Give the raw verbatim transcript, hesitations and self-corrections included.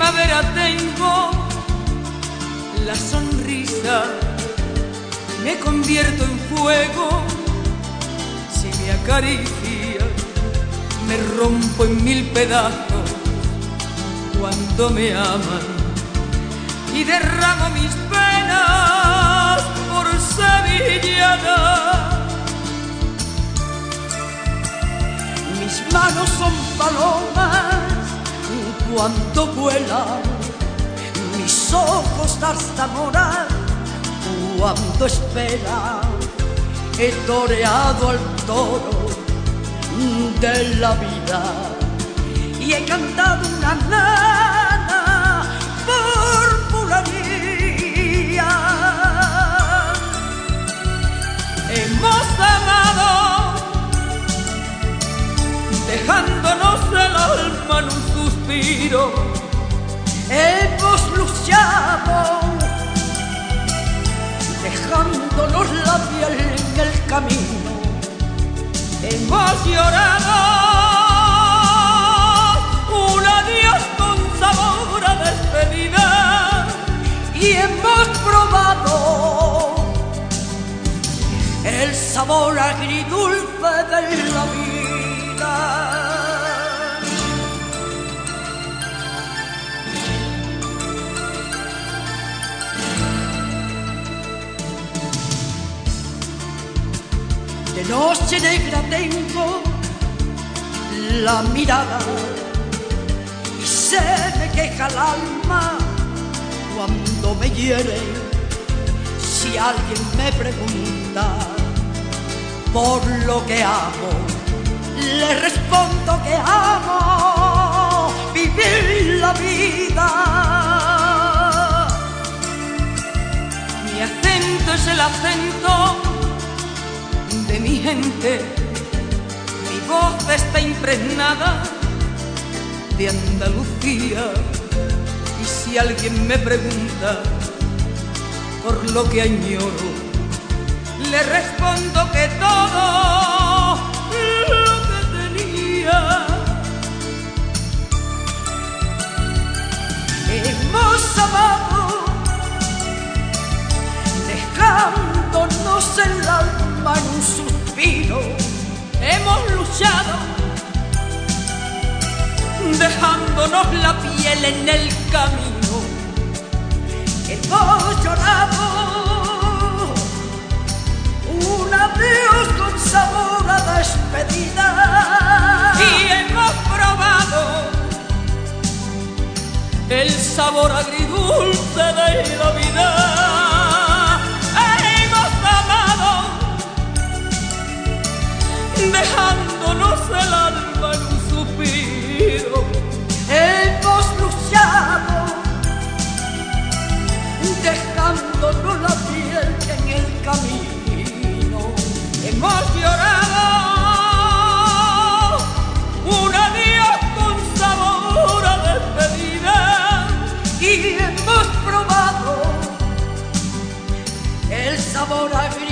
primavera tengo la sonrisa, me convierto en fuego si me acaricia, me rompo en mil pedazos cuando me aman y derramo mis penas por sevillana. Mis manos son palomas cuando vuelan, mis ojos zarzamoras cuando esperan. He toreado al toro de la vida y he cantado una nana por fulanía. Hemos amado dejándonos el alma en un suspiro. Hemos luchado dejándonos la piel en el camino. Hemos llorado un adiós con sabor a despedida y hemos probado el sabor agridulce de la vida. De noche negra tengo la mirada y se me queja el alma cuando me hiere. Si alguien me pregunta por lo que amo, le respondo que amo vivir la vida. Mi acento es el acento de mi gente, mi voz está impregnada de Andalucía. Y si alguien me pregunta por lo que añoro, le respondo que todo lo que tenía. Hemos amado dejándonos el alma en un suspiro. Hemos luchado dejándonos la piel en el camino. Hemos llorado un adiós con sabor a despedida y hemos probado el sabor agridulce de la vida. Hemos amado dejándonos el alma en un suspiro. Hemos luchado dejándonos la piel en el camino. Hemos llorado un adiós con sabor a despedida y hemos probado el sabor agridulce